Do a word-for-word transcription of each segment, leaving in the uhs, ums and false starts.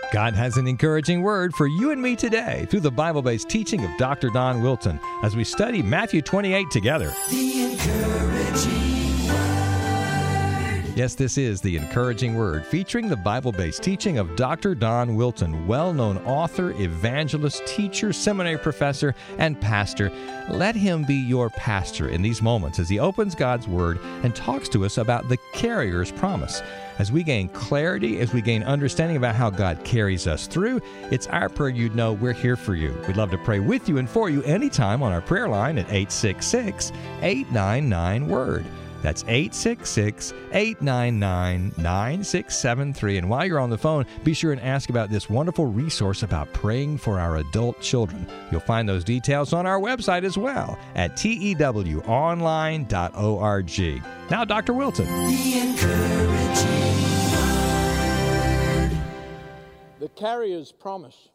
God has an encouraging word for you and me today through the Bible-based teaching of Doctor Don Wilton as we study Matthew twenty-eight together. The encouraging word. Yes, this is the encouraging word featuring the Bible-based teaching of Doctor Don Wilton, well-known author, evangelist, teacher, seminary professor, and pastor. Let him be your pastor in these moments as he opens God's Word and talks to us about the carrier's promise. As we gain clarity, as we gain understanding about how God carries us through, it's our prayer you'd know we're here for you. We'd love to pray with you and for you anytime on our prayer line at eight six six, eight nine nine, WORD. That's eight six six, eight nine nine, nine six seven three. And while you're on the phone, be sure and ask about this wonderful resource about praying for our adult children. You'll find those details on our website as well at T E W online dot org. Now, Doctor Wilton. The encouraging word. The carrier's promise.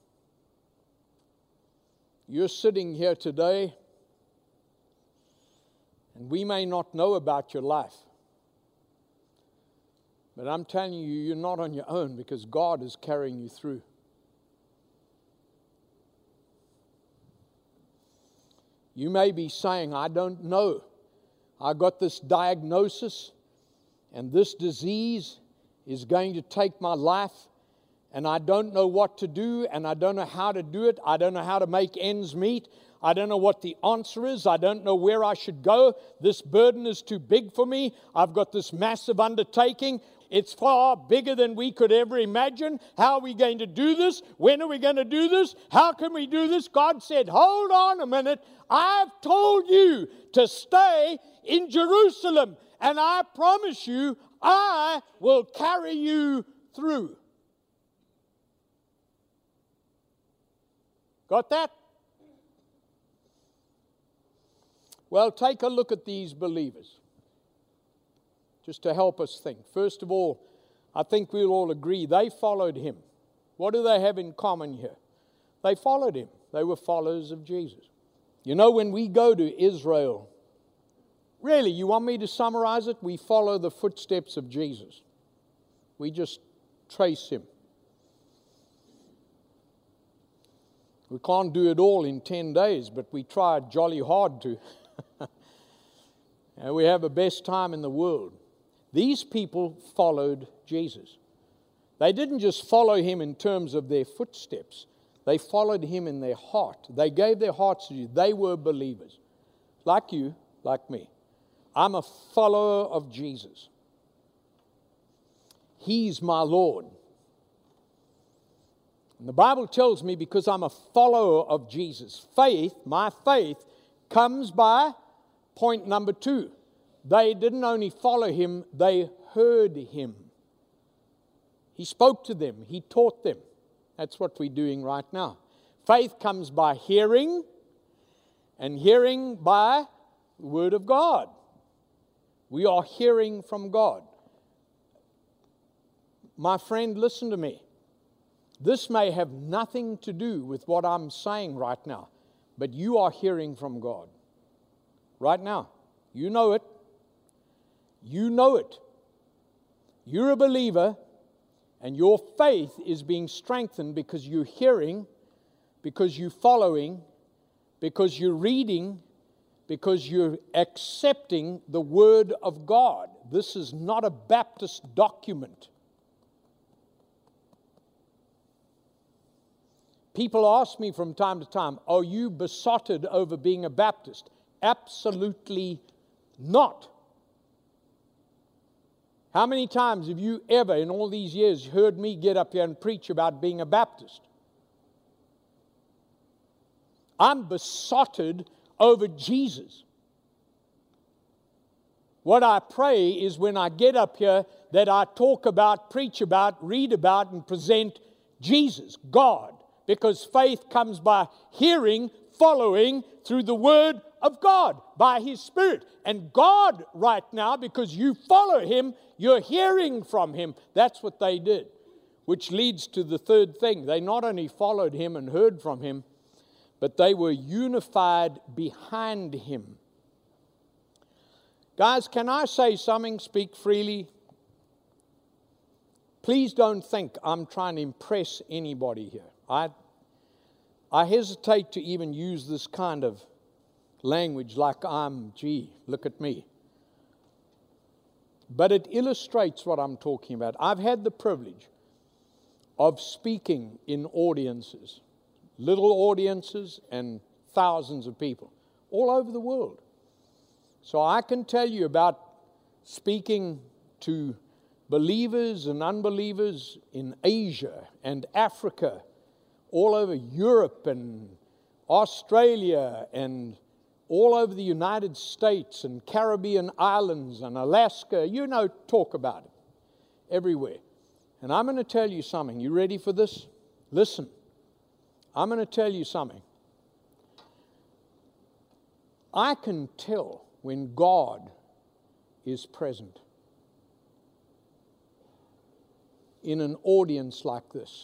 You're sitting here today, and we may not know about your life. But I'm telling you, you're not on your own because God is carrying you through. You may be saying, I don't know. I got this diagnosis, and this disease is going to take my life, and I don't know what to do, and I don't know how to do it. I don't know how to make ends meet. I don't know what the answer is. I don't know where I should go. This burden is too big for me. I've got this massive undertaking. It's far bigger than we could ever imagine. How are we going to do this? When are we going to do this? How can we do this? God said, hold on a minute. I've told you to stay in Jerusalem, and I promise you, I will carry you through. Got that? Well, take a look at these believers, just to help us think. First of all, I think we'll all agree they followed him. What do they have in common here? They followed him. They were followers of Jesus. You know, when we go to Israel, really, you want me to summarize it? We follow the footsteps of Jesus. We just trace him. We can't do it all in ten days, but we try jolly hard to. And we have the best time in the world. These people followed Jesus. They didn't just follow him in terms of their footsteps. They followed him in their heart. They gave their hearts to you. They were believers. Like you, like me. I'm a follower of Jesus. He's my Lord. And the Bible tells me because I'm a follower of Jesus, faith, my faith, comes by point number two. They didn't only follow him, they heard him. He spoke to them. He taught them. That's what we're doing right now. Faith comes by hearing, and hearing by the Word of God. We are hearing from God. My friend, listen to me. This may have nothing to do with what I'm saying right now, but you are hearing from God. Right now. You know it. You know it. You're a believer, and your faith is being strengthened because you're hearing, because you're following, because you're reading, because you're accepting the Word of God. This is not a Baptist document. People ask me from time to time, are you besotted over being a Baptist? Absolutely not. How many times have you ever in all these years heard me get up here and preach about being a Baptist? I'm besotted over Jesus. What I pray is when I get up here that I talk about, preach about, read about, and present Jesus, God. Because faith comes by hearing, following through the Word of God, by His Spirit. And God right now, because you follow Him, you're hearing from Him. That's what they did. Which leads to the third thing. They not only followed Him and heard from Him, but they were unified behind Him. Guys, can I say something? Speak freely. Please don't think I'm trying to impress anybody here. I, I hesitate to even use this kind of language like I'm, gee, look at me. But it illustrates what I'm talking about. I've had the privilege of speaking in audiences, little audiences and thousands of people all over the world. So I can tell you about speaking to believers and unbelievers in Asia and Africa, all over Europe and Australia and all over the United States and Caribbean islands and Alaska. You know, talk about it everywhere. And I'm going to tell you something. You ready for this? Listen. I'm going to tell you something. I can tell when God is present in an audience like this.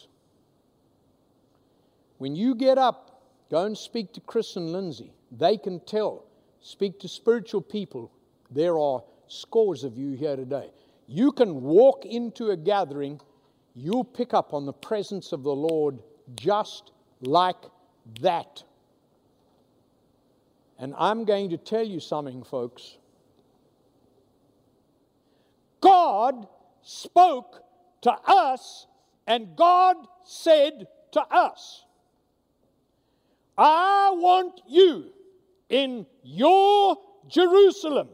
When you get up, go and speak to Chris and Lindsay. They can tell. Speak to spiritual people. There are scores of you here today. You can walk into a gathering, you'll pick up on the presence of the Lord just like that. And I'm going to tell you something, folks. God spoke to us, and God said to us, I want you in your Jerusalem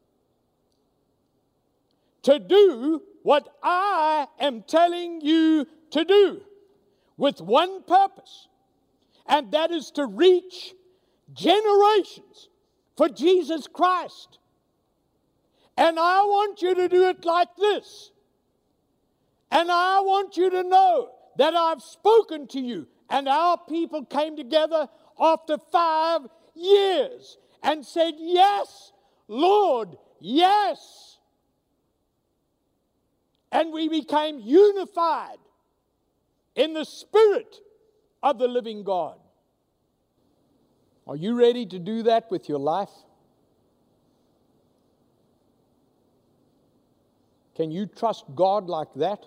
to do what I am telling you to do with one purpose, and that is to reach generations for Jesus Christ. And I want you to do it like this. And I want you to know that I've spoken to you. And our people came together after five years and said, yes, Lord, yes. And we became unified in the Spirit of the living God. Are you ready to do that with your life? Can you trust God like that?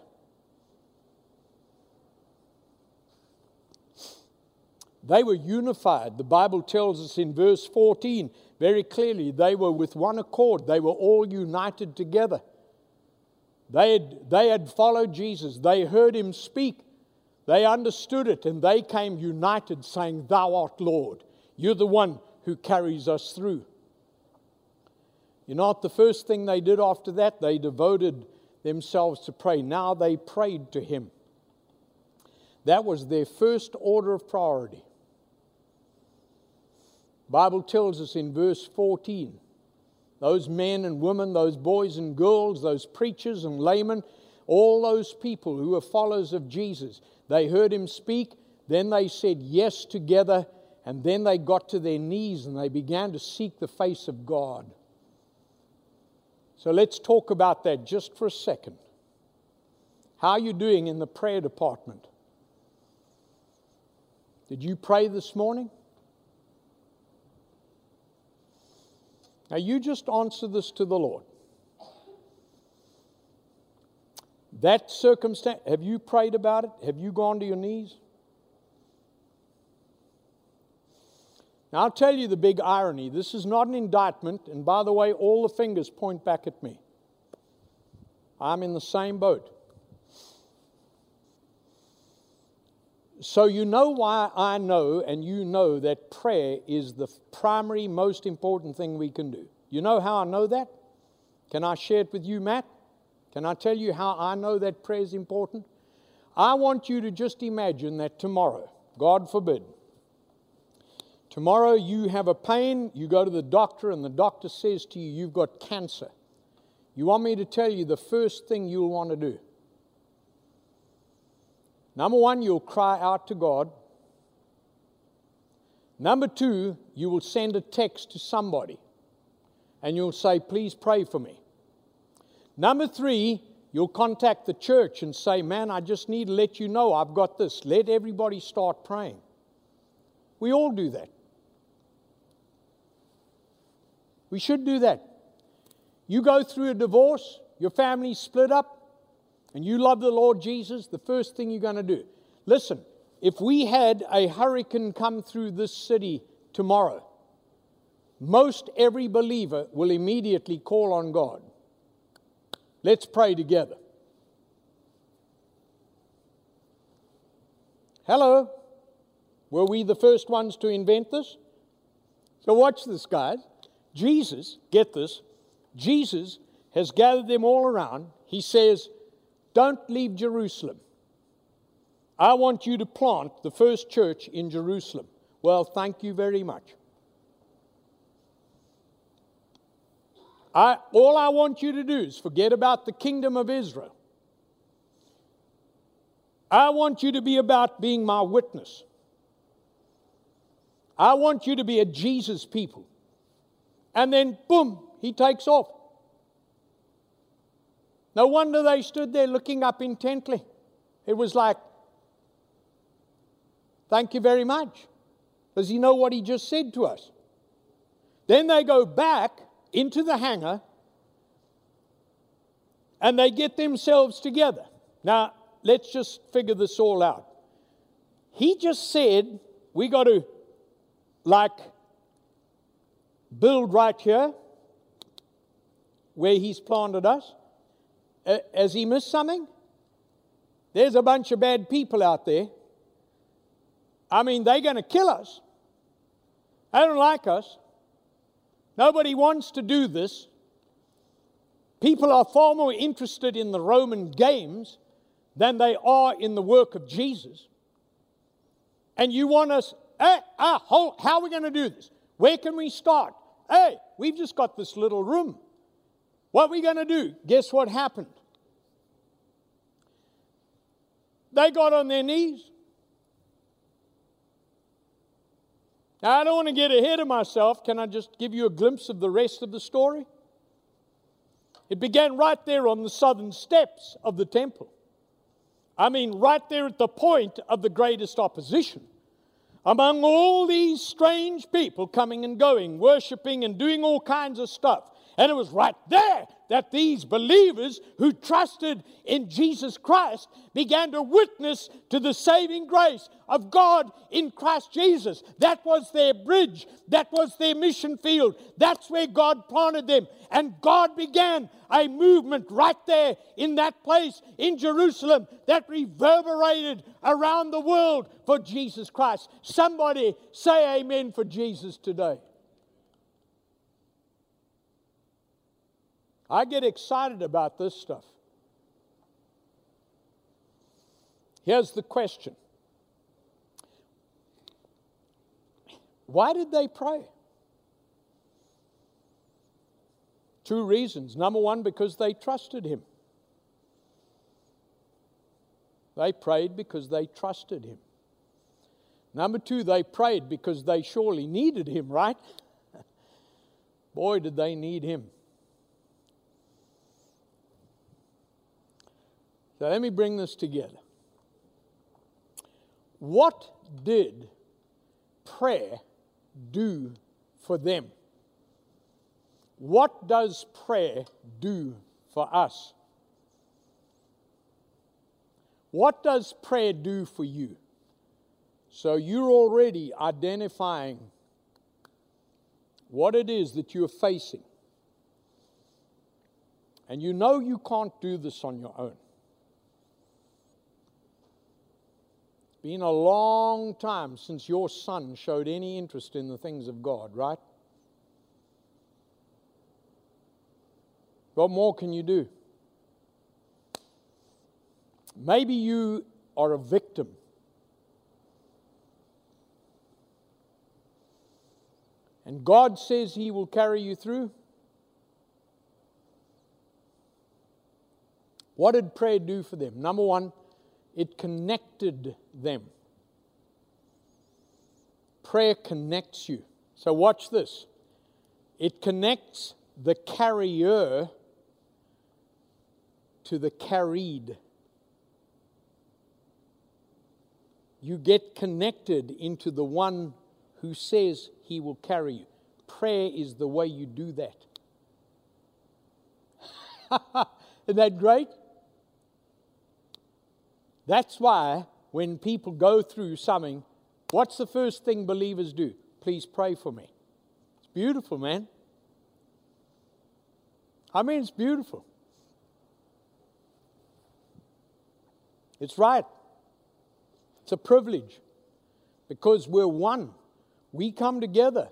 They were unified. The Bible tells us in verse fourteen very clearly, they were with one accord. They were all united together. They had, they had followed Jesus. They heard him speak. They understood it, and they came united, saying, Thou art Lord. You're the one who carries us through. You know what the first thing they did after that? They devoted themselves to pray. Now they prayed to him. That was their first order of priority. The Bible tells us in verse fourteen, those men and women, those boys and girls, those preachers and laymen, all those people who were followers of Jesus, they heard him speak, then they said yes together, and then they got to their knees and they began to seek the face of God. So let's talk about that just for a second. How are you doing in the prayer department? Did you pray this morning? Now you just answer this to the Lord. That circumstance, have you prayed about it? Have you gone to your knees? Now I'll tell you the big irony. This is not an indictment, and by the way, all the fingers point back at me. I'm in the same boat. So you know why I know, and you know that prayer is the primary, most important thing we can do. You know how I know that? Can I share it with you, Matt? Can I tell you how I know that prayer is important? I want you to just imagine that tomorrow, God forbid, tomorrow you have a pain, you go to the doctor, and the doctor says to you, you've got cancer. You want me to tell you the first thing you'll want to do? Number one, you'll cry out to God. Number two, you will send a text to somebody and you'll say, please pray for me. Number three, you'll contact the church and say, man, I just need to let you know I've got this. Let everybody start praying. We all do that. We should do that. You go through a divorce, your family's split up, and you love the Lord Jesus, the first thing you're going to do. Listen, if we had a hurricane come through this city tomorrow, most every believer will immediately call on God. Let's pray together. Hello? Were we the first ones to invent this? So watch this, guys. Jesus, get this, Jesus has gathered them all around. He says, don't leave Jerusalem. I want you to plant the first church in Jerusalem. Well, thank you very much. I, all I want you to do is forget about the kingdom of Israel. I want you to be about being my witness. I want you to be a Jesus people. And then, boom, he takes off. No wonder they stood there looking up intently. It was like, thank you very much. Does he know what he just said to us? Then they go back into the hangar and they get themselves together. Now, let's just figure this all out. He just said, we got to, like, build right here where he's planted us. Uh, has he missed something? There's a bunch of bad people out there. I mean, they're going to kill us. They don't like us. Nobody wants to do this. People are far more interested in the Roman games than they are in the work of Jesus. And you want us, hey, ah, how, how are we going to do this? Where can we start? Hey, we've just got this little room. What are we going to do? Guess what happened? They got on their knees. Now, I don't want to get ahead of myself. Can I just give you a glimpse of the rest of the story? It began right there on the southern steps of the temple. I mean, right there at the point of the greatest opposition. Among all these strange people coming and going, worshiping and doing all kinds of stuff. And it was right there that these believers who trusted in Jesus Christ began to witness to the saving grace of God in Christ Jesus. That was their bridge. That was their mission field. That's where God planted them. And God began a movement right there in that place in Jerusalem that reverberated around the world for Jesus Christ. Somebody say amen for Jesus today. I get excited about this stuff. Here's the question. Why did they pray? Two reasons. Number one, because they trusted Him. They prayed because they trusted Him. Number two, they prayed because they surely needed Him, right? Boy, did they need Him. So let me bring this together. What did prayer do for them? What does prayer do for us? What does prayer do for you? So you're already identifying what it is that you're facing. And you know you can't do this on your own. Been a long time since your son showed any interest in the things of God, right? What more can you do? Maybe you are a victim. And God says He will carry you through. What did prayer do for them? Number one, it connected them. Prayer connects you. So watch this. It connects the carrier to the carried. You get connected into the one who says He will carry you. Prayer is the way you do that. Isn't that great? That's why when people go through something, what's the first thing believers do? Please pray for me. It's beautiful, man. I mean, it's beautiful. It's right. It's a privilege because we're one. We come together.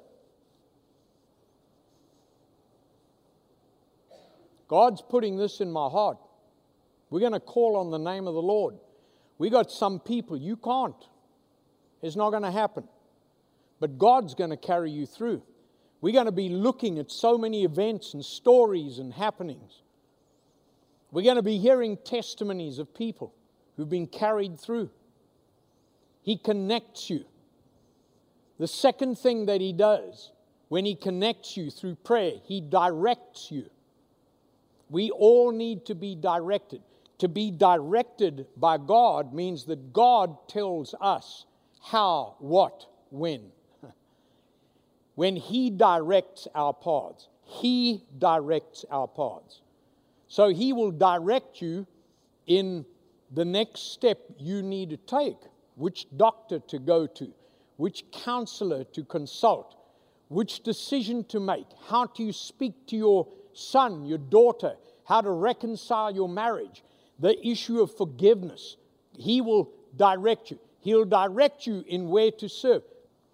God's putting this in my heart. We're going to call on the name of the Lord. We got some people, you can't. It's not going to happen. But God's going to carry you through. We're going to be looking at so many events and stories and happenings. We're going to be hearing testimonies of people who've been carried through. He connects you. The second thing that He does when He connects you through prayer, He directs you. We all need to be directed. To be directed by God means that God tells us how, what, when. When He directs our paths, He directs our paths. So He will direct you in the next step you need to take, which doctor to go to, which counselor to consult, which decision to make, how to speak to your son, your daughter, how to reconcile your marriage, the issue of forgiveness. He will direct you. He'll direct you in where to serve.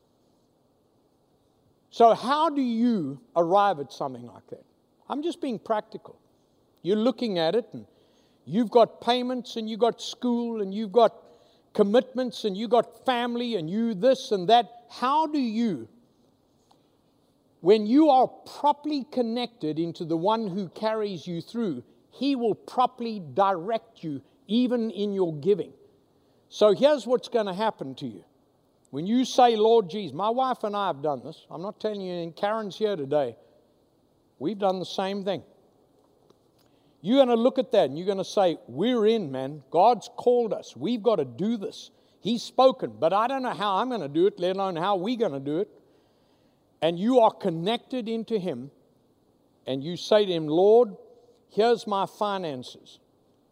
So how do you arrive at something like that? I'm just being practical. You're looking at it and you've got payments and you've got school and you've got commitments and you've got family and you this and that. How do you, when you are properly connected into the one who carries you through, He will properly direct you even in your giving. So here's what's going to happen to you. When you say, Lord Jesus, my wife and I have done this. I'm not telling you, and Karen's here today. We've done the same thing. You're going to look at that and you're going to say, we're in, man. God's called us. We've got to do this. He's spoken, but I don't know how I'm going to do it, let alone how we're going to do it. And you are connected into Him and you say to Him, Lord, here's my finances.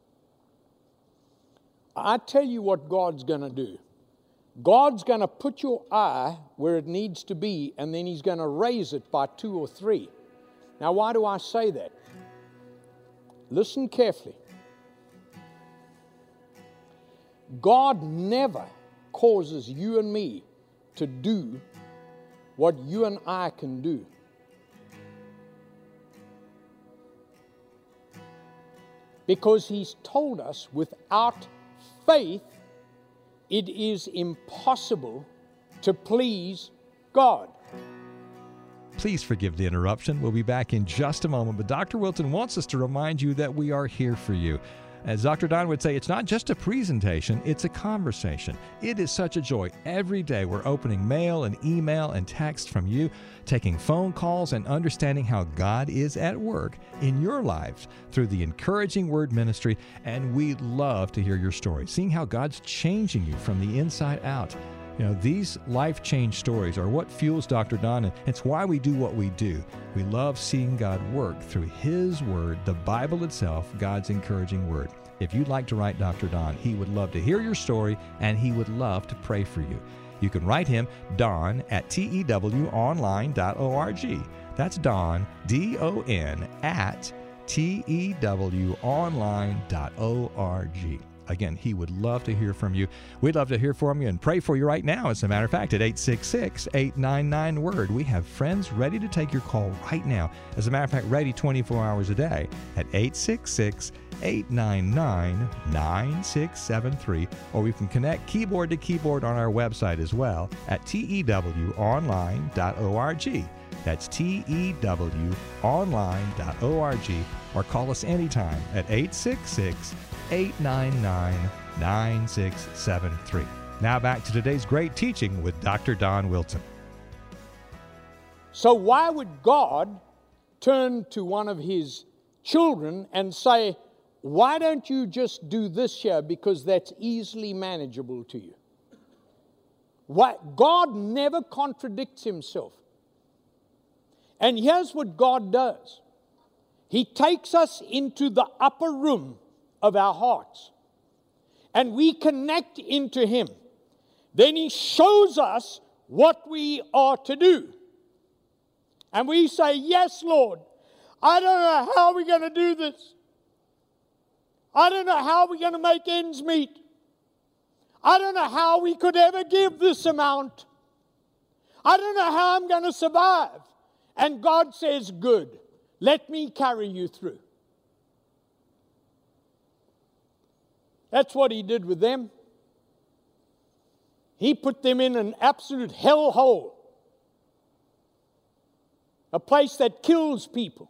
I tell you what God's going to do. God's going to put your eye where it needs to be, and then He's going to raise it by two or three. Now, why do I say that? Listen carefully. God never causes you and me to do what you and I can do. Because He's told us without faith, it is impossible to please God. Please forgive the interruption. We'll be back in just a moment, but Doctor Wilton wants us to remind you that we are here for you. As Doctor Don would say, it's not just a presentation, it's a conversation. It is such a joy. Every day we're opening mail and email and text from you, taking phone calls and understanding how God is at work in your lives through the Encouraging Word Ministry, and we love to hear your story, seeing how God's changing you from the inside out. You know, these life change stories are what fuels Doctor Don, and it's why we do what we do. We love seeing God work through His Word, the Bible itself, God's encouraging Word. If you'd like to write Doctor Don, he would love to hear your story, and he would love to pray for you. You can write him, Don, at T E W online dot org. That's Don, D O N, at T E W online dot org. Again, he would love to hear from you. We'd love to hear from you and pray for you right now. As a matter of fact, at eight six six, eight nine nine, WORD. We have friends ready to take your call right now. As a matter of fact, ready twenty-four hours a day at eight six six, eight nine nine, nine six seven three. Or we can connect keyboard to keyboard on our website as well at T E W online dot org. That's T E W online dot org. Or call us anytime at eight six six, eight nine nine, nine six seven three. Now back to today's great teaching with Doctor Don Wilton. So why would God turn to one of His children and say, why don't you just do this here because that's easily manageable to you? Why? God never contradicts Himself. And here's what God does. He takes us into the upper room of our hearts. and we connect into Him, then He shows us what we are to do. And we say, yes, Lord, I don't know how we're going to do this. I don't know how we're going to make ends meet. I don't know how we could ever give this amount. I don't know how I'm going to survive. And God says, good, let me carry you through. That's what He did with them. He put them in an absolute hellhole. A place that kills people.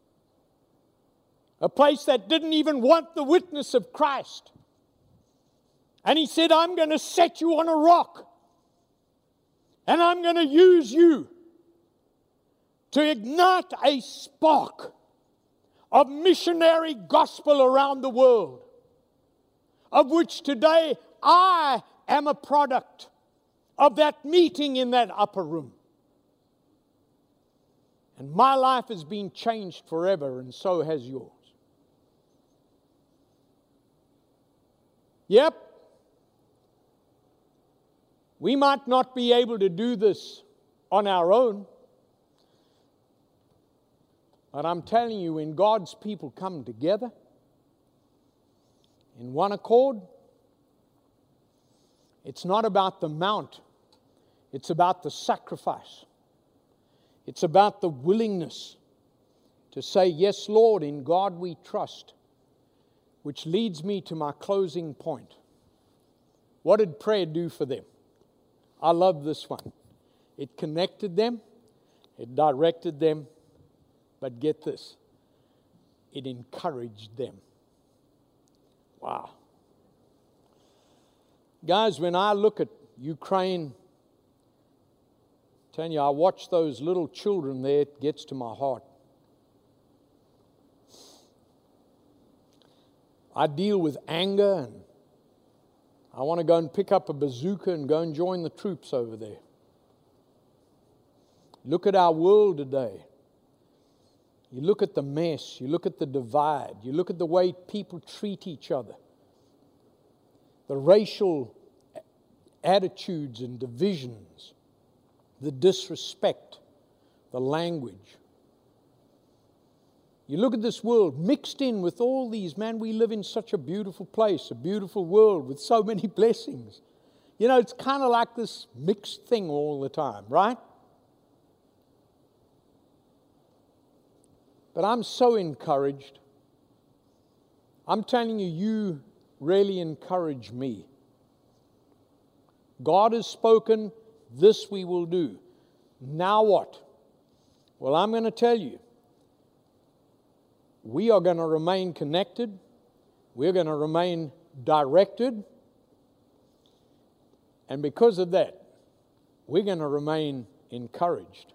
A place that didn't even want the witness of Christ. And He said, I'm going to set you on a rock. And I'm going to use you to ignite a spark of missionary gospel around the world, of which today I am a product of that meeting in that upper room. And my life has been changed forever, and so has yours. Yep, we might not be able to do this on our own, but I'm telling you, when God's people come together in one accord, it's not about the mount, it's about the sacrifice. It's about the willingness to say, yes, Lord, in God we trust. Which leads me to my closing point. What did prayer do for them? I love this one. It connected them, it directed them, but get this, it encouraged them. Wow. Guys, when I look at Ukraine, I'm telling you, I watch those little children there, it gets to my heart. I deal with anger, and I want to go and pick up a bazooka and go and join the troops over there. Look at our world today. You look at the mess, you look at the divide, you look at the way people treat each other, the racial attitudes and divisions, the disrespect, the language. You look at this world mixed in with all these, man, we live in such a beautiful place, a beautiful world with so many blessings. You know, it's kind of like this mixed thing all the time, right? But I'm so encouraged. I'm telling you, you really encourage me. God has spoken, this we will do. Now what? Well, I'm going to tell you. We are going to remain connected. We're going to remain directed. And because of that, we're going to remain encouraged.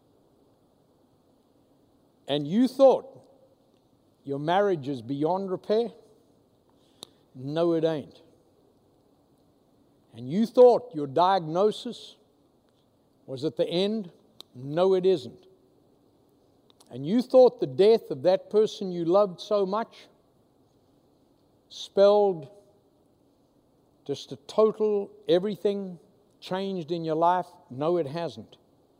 And you thought your marriage is beyond repair? No, it ain't. And you thought your diagnosis was at the end? No, it isn't. And you thought the death of that person you loved so much spelled just a total everything changed in your life? No, it hasn't.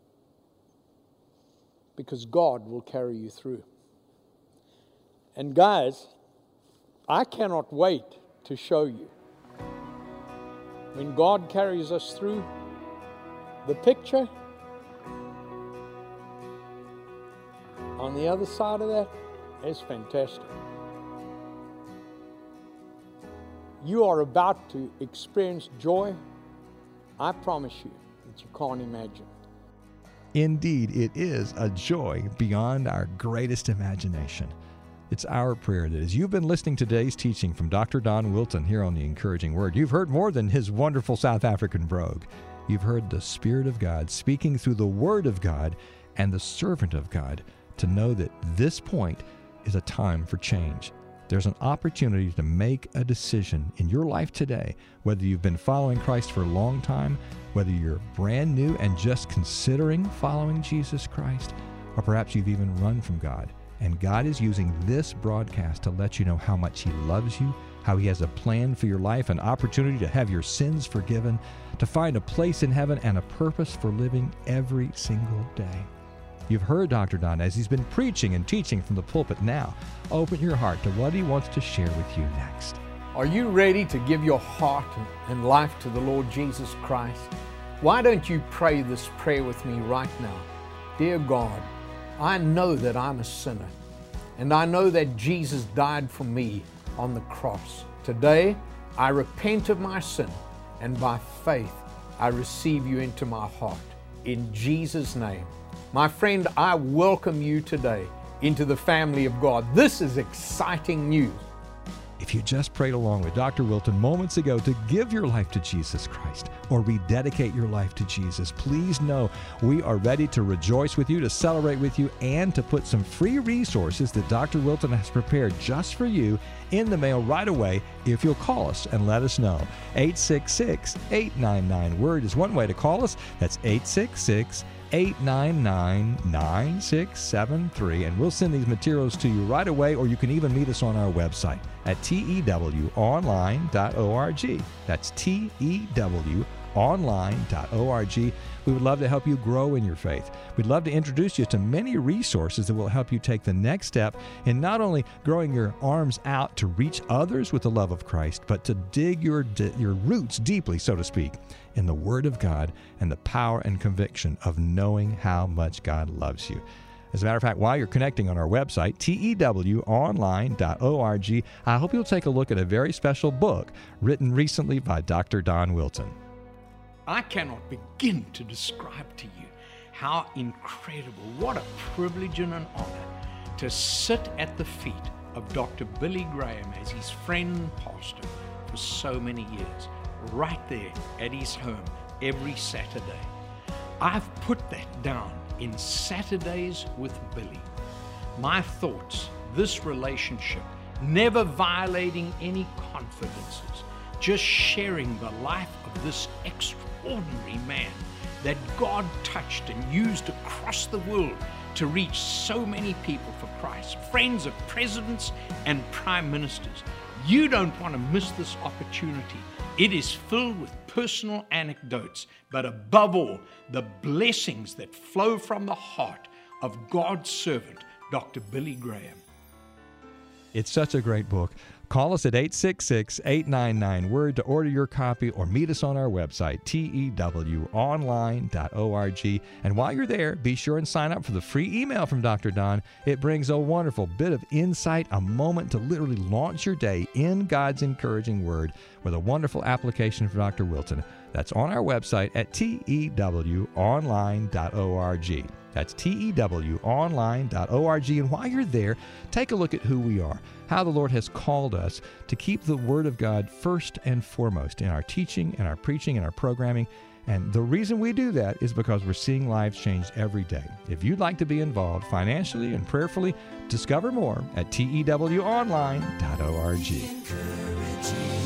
Because God will carry you through. And guys, I cannot wait to show you. When God carries us through, the picture on the other side of that is fantastic. You are about to experience joy, I promise you, that you can't imagine. Indeed, it is a joy beyond our greatest imagination. It's our prayer that as you've been listening to today's teaching from Doctor Don Wilton here on The Encouraging Word, you've heard more than his wonderful South African brogue. You've heard the Spirit of God speaking through the Word of God and the servant of God to know that this point is a time for change. There's an opportunity to make a decision in your life today, whether you've been following Christ for a long time, whether you're brand new and just considering following Jesus Christ, or perhaps you've even run from God. And God is using this broadcast to let you know how much He loves you how He has a plan for your life, an opportunity to have your sins forgiven, to find a place in heaven, and a purpose for living every single day. You've heard Doctor Don as he's been preaching and teaching from the pulpit. Now, open your heart to what he wants to share with you next. Are you ready to give your heart and life to the Lord Jesus Christ? Why don't you pray this prayer with me right now? Dear God, I know that I'm a sinner, and I know that Jesus died for me on the cross. Today, I repent of my sin, and by faith, I receive you into my heart. In Jesus' name. My friend, I welcome you today into the family of God. This is exciting news. If you just prayed along with Doctor Wilton moments ago to give your life to Jesus Christ or rededicate your life to Jesus, please know we are ready to rejoice with you, to celebrate with you, and to put some free resources that Doctor Wilton has prepared just for you in the mail right away if you'll call us and let us know. eight six six, eight nine nine, WORD is one way to call us. That's eight six six, eight nine nine, nine six seven three, and we'll send these materials to you right away, or you can even meet us on our website at T E W online dot org. That's T E W online dot org. We would love to help you grow in your faith. We'd love to introduce you to many resources that will help you take the next step in not only growing your arms out to reach others with the love of Christ, but to dig your, your roots deeply, so to speak, in the Word of God and the power and conviction of knowing how much God loves you. As a matter of fact, while you're connecting on our website, T E W online dot org, I hope you'll take a look at a very special book written recently by Doctor Don Wilton. I cannot begin to describe to you how incredible, what a privilege and an honor to sit at the feet of Doctor Billy Graham as his friend and pastor for so many years, right there at his home every Saturday. I've put that down in Saturdays with Billy. My thoughts, this relationship, never violating any confidences, just sharing the life of this extraordinary man that God touched and used across the world to reach so many people for Christ, friends of presidents and prime ministers. You don't want to miss this opportunity. It is filled with personal anecdotes, but above all, the blessings that flow from the heart of God's servant, Doctor Billy Graham. It's such a great book. Call us at eight six six, eight nine nine, WORD to order your copy, or meet us on our website, T E W online dot org. And while you're there, be sure and sign up for the free email from Doctor Don. It brings a wonderful bit of insight, a moment to literally launch your day in God's encouraging Word with a wonderful application for Doctor Wilton. That's on our website at T E W online dot org. That's T E W online dot org. And while you're there, take a look at who we are, how the Lord has called us to keep the Word of God first and foremost in our teaching, and our preaching, and our programming. And the reason we do that is because we're seeing lives changed every day. If you'd like to be involved financially and prayerfully, discover more at T E W online dot org. Encouraging.